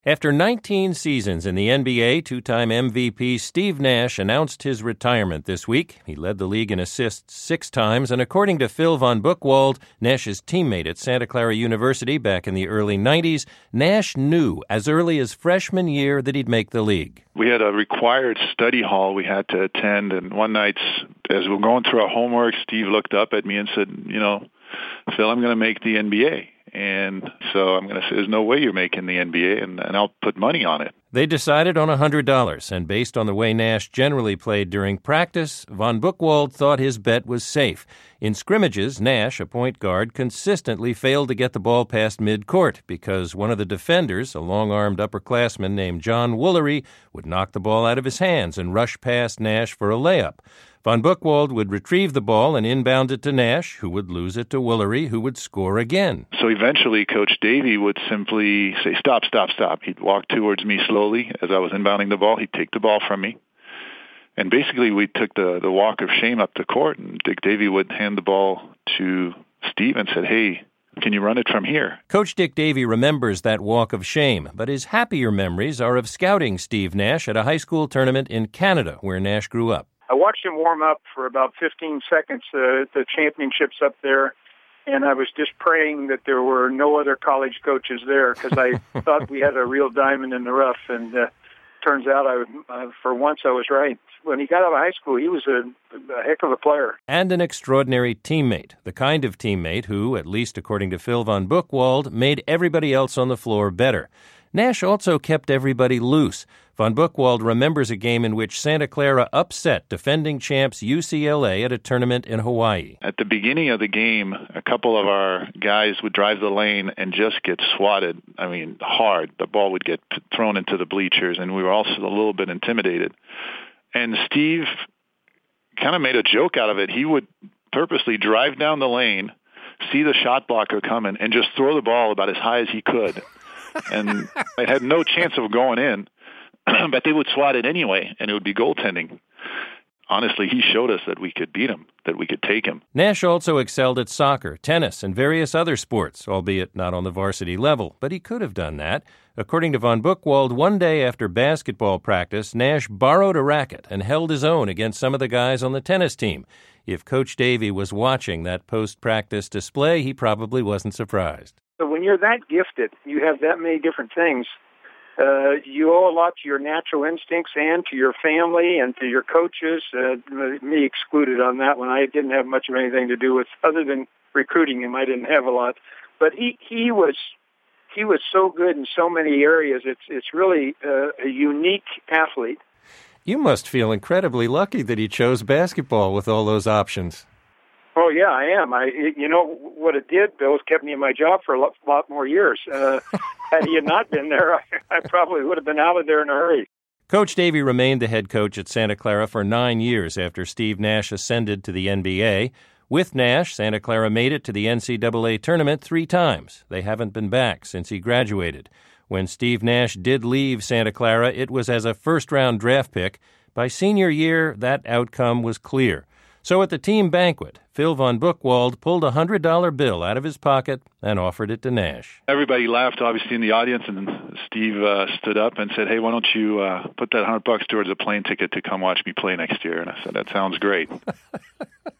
After 19 seasons in the NBA, two-time MVP Steve Nash announced his retirement this week. He led the league in assists 6 times, and according to Phil Von Buchwald, Nash's teammate at Santa Clara University back in the early 90s, Nash knew as early as freshman year that he'd make the league. We had a required study hall we had to attend, and one night, as we were going through our homework, Steve looked up at me and said, Phil, I'm going to make the NBA. And so I'm going to say, there's no way you're making the NBA, and I'll put money on it. They decided on $100, and based on the way Nash generally played during practice, Von Buchwald thought his bet was safe. In scrimmages, Nash, a point guard, consistently failed to get the ball past midcourt because one of the defenders, a long-armed upperclassman named John Woolery, would knock the ball out of his hands and rush past Nash for a layup. Von Buchwald would retrieve the ball and inbound it to Nash, who would lose it to Woolery, who would score again. So eventually, Coach Davey would simply say, stop. He'd walk towards me slowly as I was inbounding the ball. He'd take the ball from me. And basically, we took the walk of shame up the court, and Dick Davey would hand the ball to Steve and said, hey, can you run it from here? Coach Dick Davey remembers that walk of shame, but his happier memories are of scouting Steve Nash at a high school tournament in Canada, where Nash grew up. I watched him warm up for about 15 seconds at the championships up there, and I was just praying that there were no other college coaches there because I thought we had a real diamond in the rough, and turns out for once I was right. When he got out of high school, he was a heck of a player. And an extraordinary teammate, the kind of teammate who, at least according to Phil Von Buchwald, made everybody else on the floor better. Nash also kept everybody loose. Von Buchwald remembers a game in which Santa Clara upset defending champs UCLA at a tournament in Hawaii. At the beginning of the game, a couple of our guys would drive the lane and just get swatted. Hard. The ball would get thrown into the bleachers, and we were also a little bit intimidated. And Steve kind of made a joke out of it. He would purposely drive down the lane, see the shot blocker coming, and just throw the ball about as high as he could. And it had no chance of going in, but they would swat it anyway, and it would be goaltending. Honestly, he showed us that we could beat him, that we could take him. Nash also excelled at soccer, tennis, and various other sports, albeit not on the varsity level, but he could have done that. According to Von Buchwald, one day after basketball practice, Nash borrowed a racket and held his own against some of the guys on the tennis team. If Coach Davey was watching that post-practice display, he probably wasn't surprised. So when you're that gifted, you have that many different things, you owe a lot to your natural instincts and to your family and to your coaches, me excluded on that one. I didn't have much of anything to do with, other than recruiting him, I didn't have a lot. But he was so good in so many areas. It's really a unique athlete. You must feel incredibly lucky that he chose basketball with all those options. Oh, yeah, I am. What it did, Bill, is kept me in my job for a lot more years. Had he not been there, I probably would have been out of there in a hurry. Coach Davey remained the head coach at Santa Clara for 9 years after Steve Nash ascended to the NBA. With Nash, Santa Clara made it to the NCAA tournament 3 times. They haven't been back since he graduated. When Steve Nash did leave Santa Clara, it was as a first-round draft pick. By senior year, that outcome was clear. So at the team banquet, Phil Von Buchwald pulled a $100 bill out of his pocket and offered it to Nash. Everybody laughed, obviously, in the audience, and Steve stood up and said, hey, why don't you put that $100 towards a plane ticket to come watch me play next year? And I said, that sounds great.